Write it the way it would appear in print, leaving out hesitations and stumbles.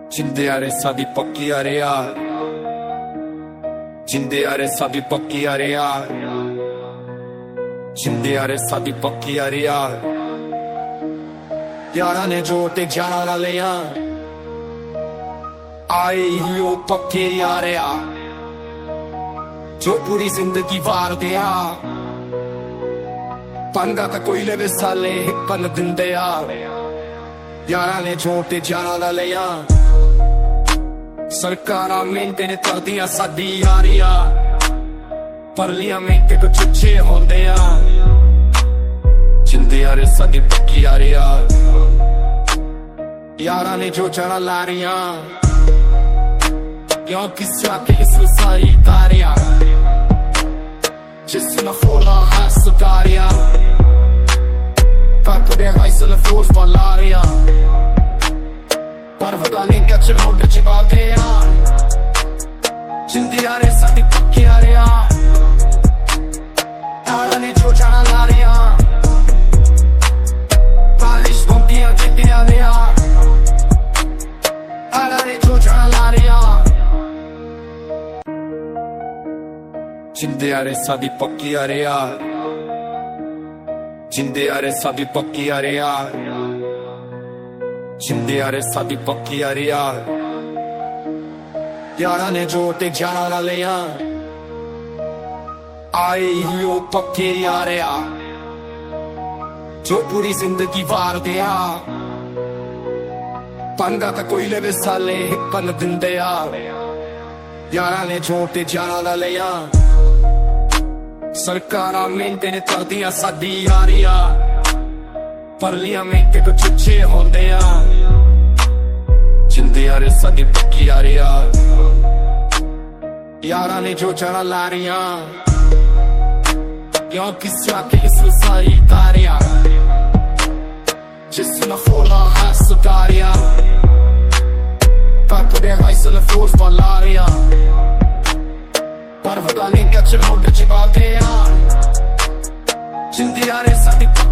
Cinde aresa di pochi area, cinde aresa di pochi area, cinde aresa di pochi area. यारा ने जो ते जाना लिया आए यो पक्के यारे आ जो पूरी जिंदगी वार दिया पंगा तो कोई ले साले पन दिन दिया यारा ने जो ते जाना लिया सरकारा मिंटे ने कर दिया साडी यारिया पार्लियामेंट के कुछ अच्छे होंदे आ जिंदे यारे साडी पक्की यारिया यारा ने जो चढ़ा लारिया क्यों किस्सा के इस सारी तारिया जिसने फोड़ा है सुकारिया पर तुझे वैसे ले फोर्स वालारिया पर वदा नहीं क्या चलोड़ चिबाते यार जिंदगी यारे साडी पक्की यारिया यारा ने जो चढ़ा लारिया पालिश बम्पियां जिंदगी यारिया Cinde aresa di pochi area, cinde aresa di pochi area, cinde aresa di pochi area. यारा ने जो ते जाना लिया आए यो पक्के यारे आ जो पूरी जिंदगी वार दिया पंगा तो कोई ले साले पन दिन दिया यारा ने जो ते जाना लिया सरकारा मिंटे ने कर दिया साडी यारिया पार्लियामेंट के कुछ अच्छे होंदे आ जिंदे यारे साडी पक्की यारिया यारा ने जो चढ़ा लारिया क्यों किस्सा के इस सारी तारिया जिसने फोड़ा है सुकारिया पर तुझे वैसे ले फोर्स वालारिया पर वदा नहीं क्या चलोड़ चिबाते यार जिंदगी यारे साडी